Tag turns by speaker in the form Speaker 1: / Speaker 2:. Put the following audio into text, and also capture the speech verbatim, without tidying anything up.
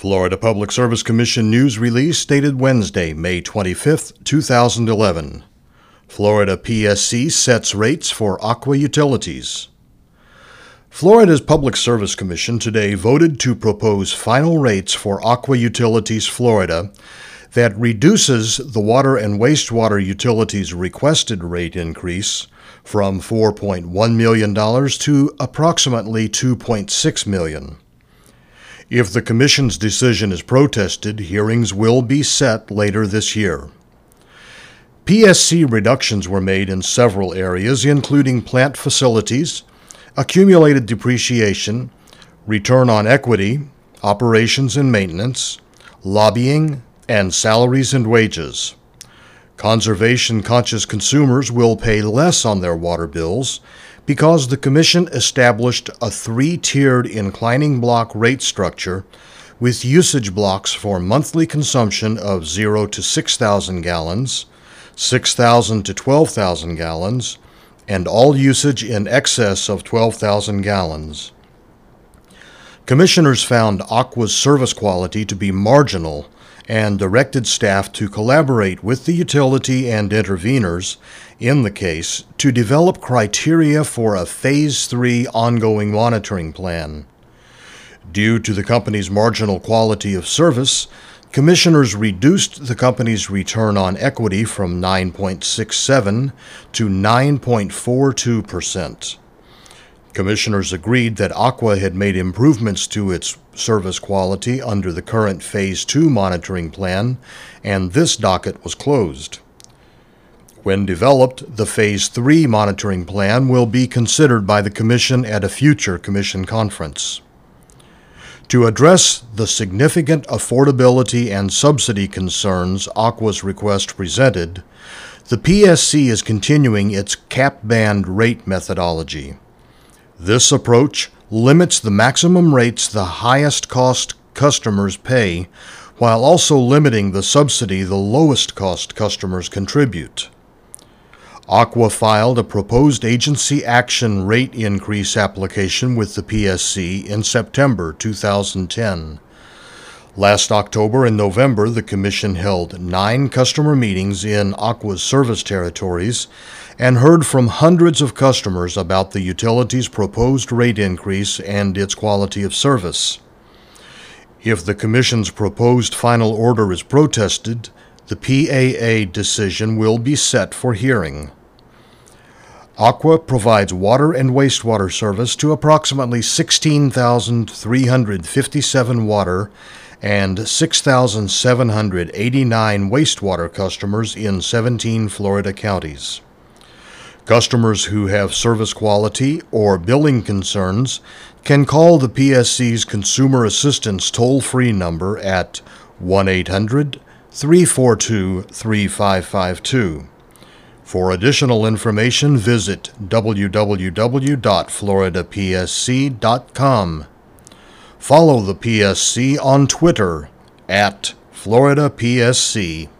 Speaker 1: Florida Public Service Commission news release dated Wednesday, May twenty-fifth, two thousand eleven. Florida P S C sets rates for aqua utilities. Florida's Public Service Commission today voted to propose final rates for Aqua Utilities Florida that reduces the water and wastewater utilities' requested rate increase from four point one million dollars to approximately two point six million dollars. If the Commission's decision is protested, hearings will be set later this year. P S C reductions were made in several areas, including plant facilities, accumulated depreciation, return on equity, operations and maintenance, lobbying, and salaries and wages. Conservation-conscious consumers will pay less on their water bills because the Commission established a three-tiered inclining block rate structure with usage blocks for monthly consumption of zero to six thousand gallons, six thousand to twelve thousand gallons, and all usage in excess of twelve thousand gallons. Commissioners found Aqua's service quality to be marginal and directed staff to collaborate with the utility and interveners in the case to develop criteria for a Phase three ongoing monitoring plan. Due to the company's marginal quality of service, Commissioners reduced the company's return on equity from nine point six seven to nine point four two percent. Commissioners agreed that Aqua had made improvements to its service quality under the current Phase two monitoring plan, and this docket was closed. When developed, the Phase three monitoring plan will be considered by the Commission at a future Commission conference. To address the significant affordability and subsidy concerns Aqua's request presented, the P S C is continuing its cap band rate methodology. This approach limits the maximum rates the highest cost customers pay, while also limiting the subsidy the lowest cost customers contribute. Aqua filed a proposed agency action rate increase application with the P S C in September two thousand ten. Last October and November, the Commission held nine customer meetings in Aqua's service territories and heard from hundreds of customers about the utility's proposed rate increase and its quality of service. If the Commission's proposed final order is protested, the P A A decision will be set for hearing. Aqua provides water and wastewater service to approximately sixteen thousand three hundred fifty-seven water and six thousand seven hundred eighty-nine wastewater customers in seventeen Florida counties. Customers who have service quality or billing concerns can call the P S C's Consumer Assistance toll-free number at one eight hundred, three four two, three five five two. For additional information, visit w w w dot florida p s c dot com. Follow the P S C on Twitter at Florida P S C.